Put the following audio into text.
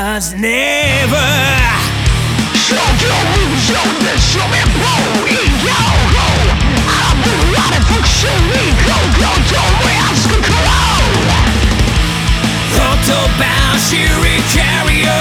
as never。 说就不朽的说面不一样后，阿布拉的不是一口口都不要死口。 言葉知りキャリア